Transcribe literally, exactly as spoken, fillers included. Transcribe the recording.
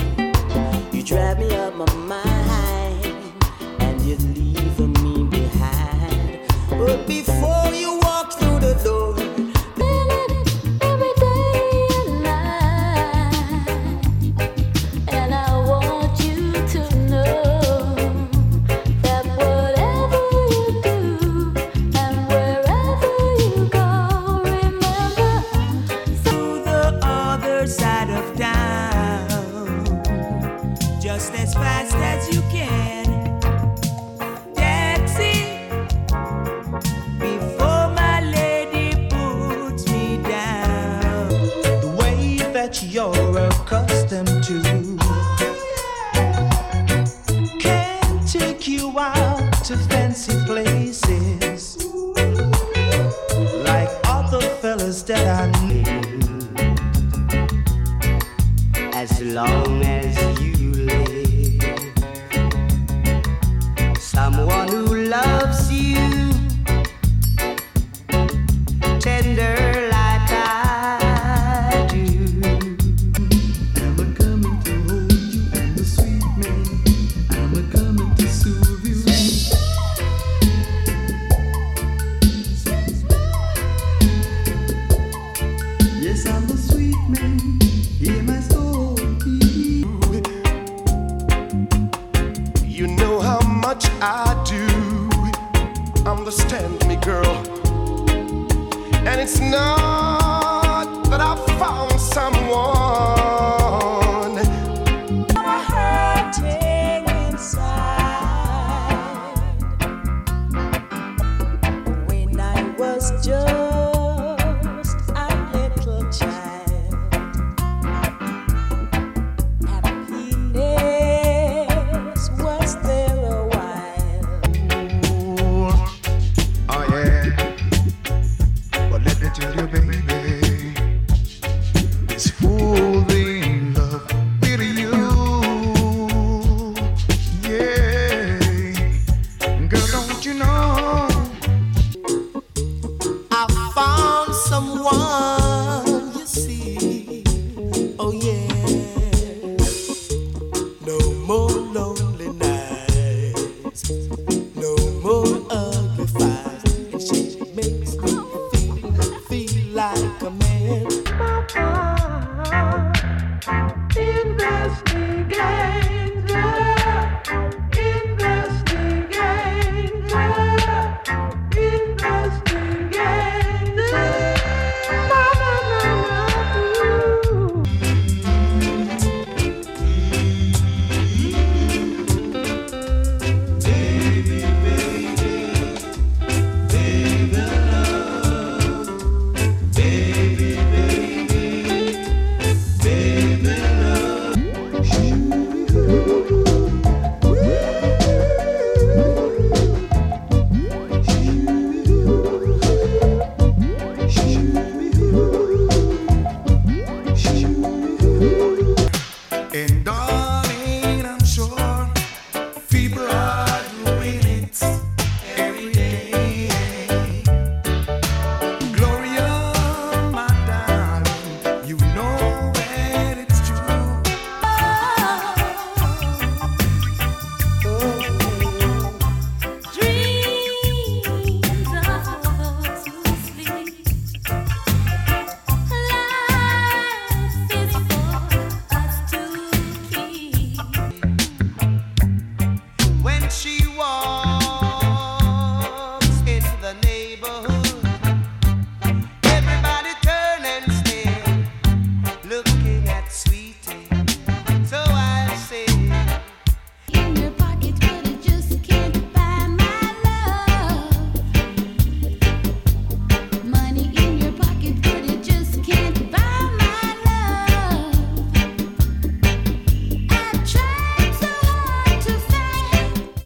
You drive me up my mind, and you're leaving me behind. But before you walk through the door, every day and night, and I want you to know that whatever you do and wherever you go, remember to the other side of town, just as fast as you can. Taxi, before my lady puts me down. The way that you're accustomed to can't take you out to fancy places like other fellas that I knew. As long as you live, someone who loves you tender like I do. I'm a coming to hold you, I'm a sweet man. I'm a coming to soothe you. Yes, I'm a sweet man. Hear my story. You know how much I do. Understand me, girl. And it's not